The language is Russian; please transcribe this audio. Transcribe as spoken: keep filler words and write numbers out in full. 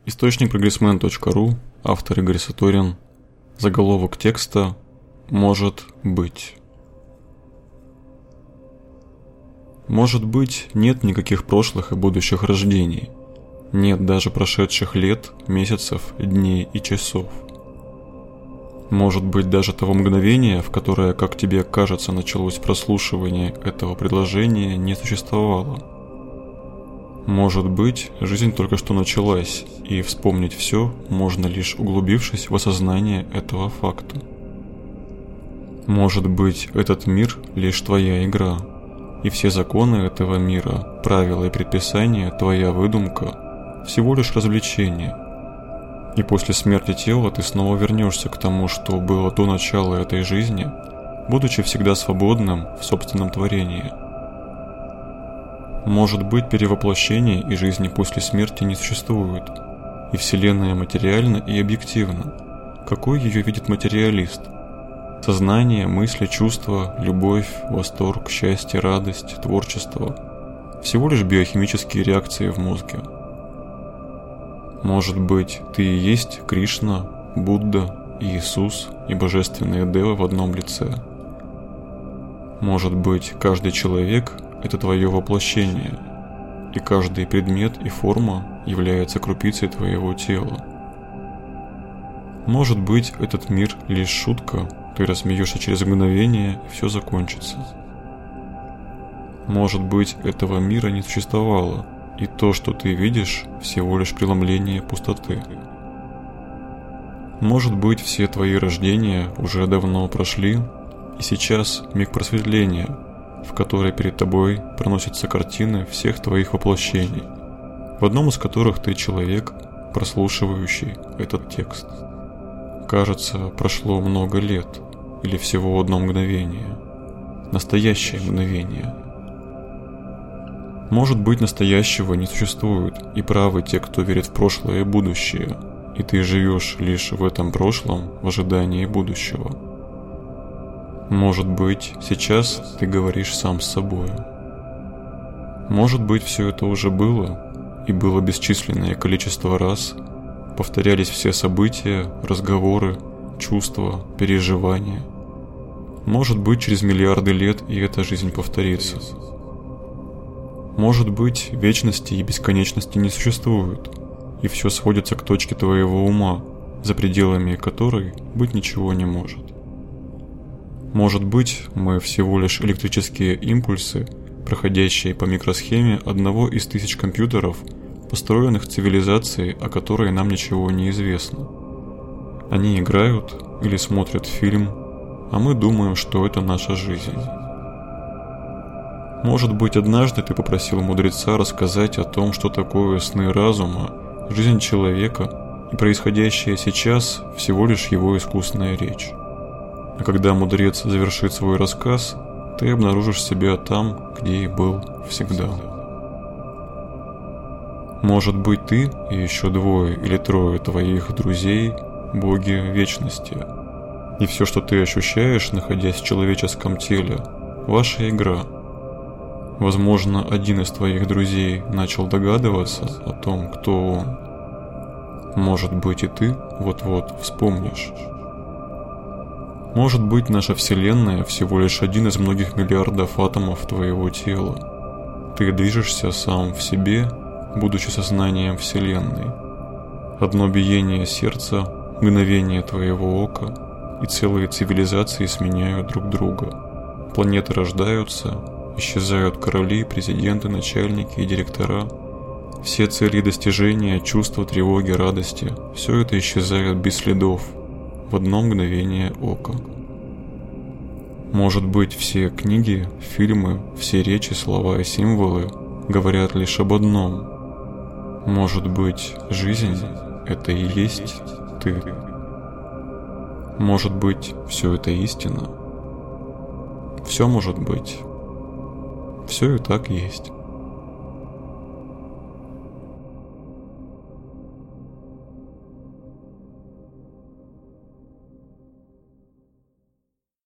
Источник прогрессмен точка ру, автор Игорь Сатурин. Заголовок текста «Может быть». Может быть, нет никаких прошлых и будущих рождений. Нет даже прошедших лет, месяцев, дней и часов. Может быть, даже того мгновения, в которое, как тебе кажется, началось прослушивание этого предложения, не существовало. Может быть, жизнь только что началась, и вспомнить все можно лишь углубившись в осознание этого факта. Может быть, этот мир лишь твоя игра, и все законы этого мира, правила и предписания, твоя выдумка, всего лишь развлечение. И после смерти тела ты снова вернешься к тому, что было до начала этой жизни, будучи всегда свободным в собственном творении. Может быть, перевоплощений и жизни после смерти не существует, и Вселенная материальна и объективна. Какой ее видит материалист? Сознание, мысли, чувства, любовь, восторг, счастье, радость, творчество – всего лишь биохимические реакции в мозге. Может быть, ты и есть Кришна, Будда, Иисус и божественные девы в одном лице. Может быть, каждый человек – это твое воплощение, и каждый предмет и форма является крупицей твоего тела. Может быть, этот мир лишь шутка, ты рассмеешься через мгновение, и все закончится. Может быть, этого мира не существовало, и то, что ты видишь, всего лишь преломление пустоты. Может быть, все твои рождения уже давно прошли, и сейчас миг просветления, в которой перед тобой проносятся картины всех твоих воплощений, в одном из которых ты человек, прослушивающий этот текст. Кажется, прошло много лет, или всего одно мгновение. Настоящее мгновение. Может быть, настоящего не существует, и правы те, кто верит в прошлое и будущее, и ты живешь лишь в этом прошлом в ожидании будущего. Может быть, сейчас ты говоришь сам с собой. Может быть, все это уже было, и было бесчисленное количество раз, повторялись все события, разговоры, чувства, переживания. Может быть, через миллиарды лет и эта жизнь повторится. Может быть, вечности и бесконечности не существует, и все сводится к точке твоего ума, за пределами которой быть ничего не может. Может быть, мы всего лишь электрические импульсы, проходящие по микросхеме одного из тысяч компьютеров, построенных цивилизацией, о которой нам ничего не известно. Они играют или смотрят фильм, а мы думаем, что это наша жизнь. Может быть, однажды ты попросил мудреца рассказать о том, что такое сны разума, жизнь человека, и происходящее сейчас всего лишь его искусная речь. А когда мудрец завершит свой рассказ, ты обнаружишь себя там, где и был всегда. Может быть, ты и еще двое или трое твоих друзей – боги вечности. И все, что ты ощущаешь, находясь в человеческом теле – ваша игра. Возможно, один из твоих друзей начал догадываться о том, кто он. Может быть, и ты вот-вот вспомнишь. Может быть, наша Вселенная всего лишь один из многих миллиардов атомов твоего тела. Ты движешься сам в себе, будучи сознанием Вселенной. Одно биение сердца, мгновение твоего ока, и целые цивилизации сменяют друг друга. Планеты рождаются, исчезают короли, президенты, начальники и директора. Все цели и достижения, чувства, тревоги, радости – все это исчезает без следов, в одно мгновение ока. Может быть, все книги, фильмы, все речи, слова и символы говорят лишь об одном. Может быть, жизнь – это и есть ты. Может быть, все это истина. Все может быть. Все и так есть.